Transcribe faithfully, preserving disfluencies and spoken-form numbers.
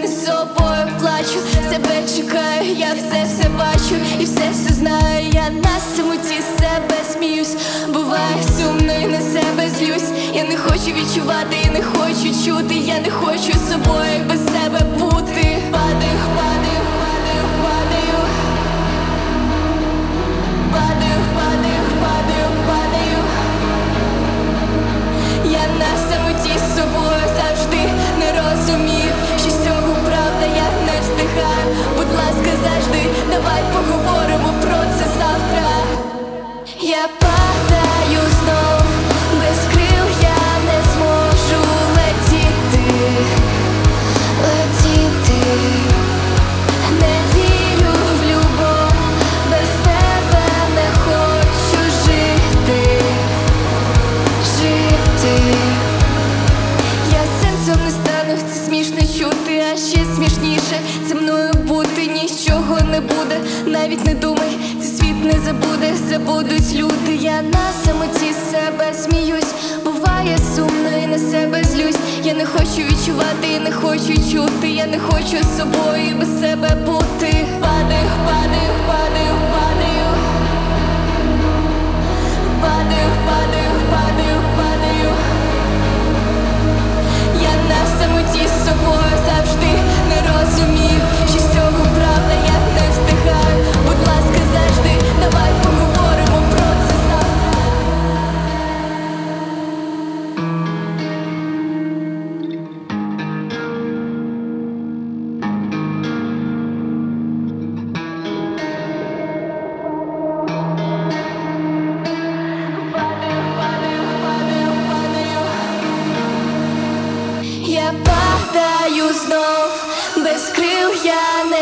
собою плачу, себе чекаю, я все все бачу і все все знаю. Я на самоті себе сміюсь, буває сумно і на себе злюсь. Я не хочу відчувати, і не хочу чути. Я не хочу з собою без себе бути. Падаю, падаю, падаю, падаю. Падаю, падаю, падаю, падаю. Я на самоті з собою завжди не розумію, що з цього правда я не встигаю. Будь ласка, завжди, давай поговоримо про це завтра. Я падаю знов, без крил я не зможу летіти, летіти. Не вірю в любов, без тебе не хочу жити, жити. Я сенсом не стану, це смішно чути, а ще смішніше це мною бути. Нічого не буде, навіть не думай, цей світ не забуде, забудуть люди. Я на самоті себе сміюсь, буває сумно і на себе злюсь. Я не хочу відчувати, і не хочу чути. Я не хочу з собою і без себе бути. Падаю, падаю, падаю, падаю. Падаю, падаю, падаю, падаю. Я на самоті з собою завжди не розумію, що з цього правда я не встигаю. Будь ласка, завжди, давай поговоримо про це завтра. Падаю, падаю, падаю, падаю. Я падаю знов, без крил я не